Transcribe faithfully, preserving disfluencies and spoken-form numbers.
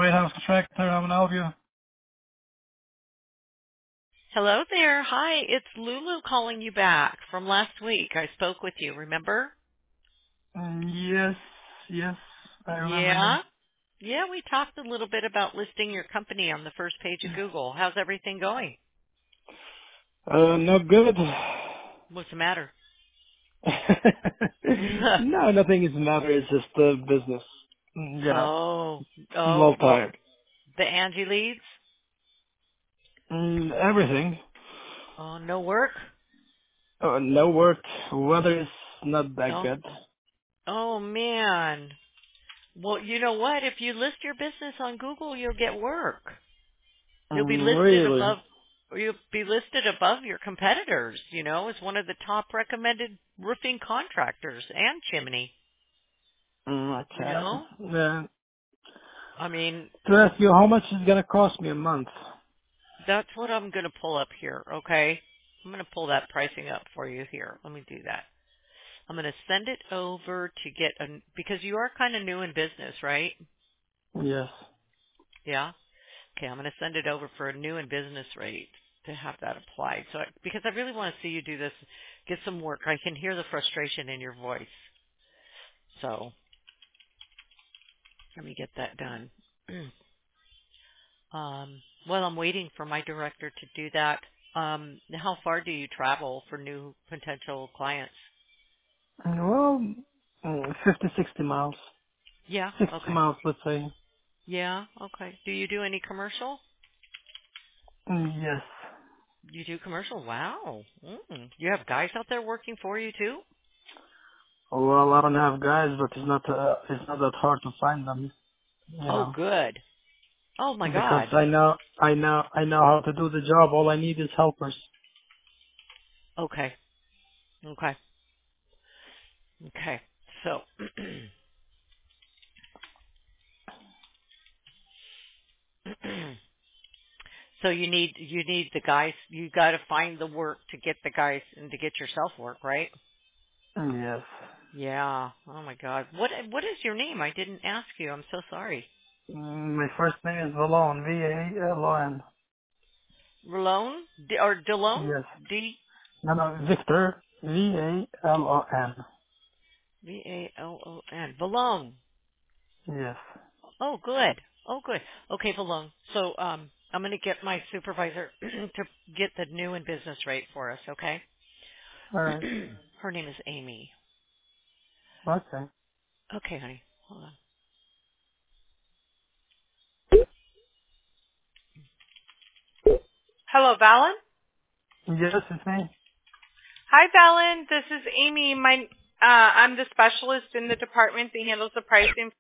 White House Contractor. How may I help you? Hello there. Hi, it's Lulu calling you back from last week. I spoke with you, remember? Mm, Yes, yes, I remember you. Yeah. Yeah, we talked a little bit about listing your company on the first page of Google. How's everything going? Uh, not good. What's the matter? No, nothing is the matter. It's just uh, business. Mm, You know, oh, I'm oh, all well, tired. the Angie leads? Mm, everything. Oh, no work? Uh, no work. Weather is not that Oh, good. oh man. Well, you know what? If you list your business on Google, you'll get work. You'll be Mm, listed really? above, or you'll be listed above your competitors, you know, as one of the top recommended roofing contractors and chimney, Mm, you okay. know? Uh, I mean, to ask you, how much is it gonna cost me a month? that's what I'm going to pull up here, okay? I'm going to pull that pricing up for you here. Let me do that. I'm going to send it over to get a, because you are kind of new in business, right? Yes. Yeah? Okay, I'm going to send it over for a new and business rate to have that applied. So, I, because I really want to see you do this, get some work. I can hear the frustration in your voice. So, let me get that done. um, well, I'm waiting for my director to do that. Um, how far do you travel for new potential clients? Well, mm, fifty, sixty miles. Yeah. sixty Okay. miles, let's say. Yeah. Okay. Do you do any commercial? Mm, Yes. You do commercial? Wow. Mm. You have guys out there working for you too? Well, I don't have guys, but it's not uh, it's not that hard to find them, you Oh, know, good. Oh my because God. I know I know I know how to do the job. All I need is helpers. Okay. Okay. Okay. So, so you need you need the guys. You got to find the work to get the guys and to get yourself work, right? Yes. Yeah. Oh my God. What what is your name? I didn't ask you. I'm so sorry. Mm, My first name is Valon, V A L O N. Relone D- or Delone? Yes. D No, no, Victor, V A L O N. V A L O N. Valone. Yes. Oh, good. Oh, good. Okay, Valone. So um, I'm going to get my supervisor to get the new and business rate for us. Okay. All right. Her name is Amy. Okay. Okay, honey. Hold on. Hello, Valen. Yes, it's me. Hi, Valen. This is Amy. My, uh, I'm the specialist in the department that handles the pricing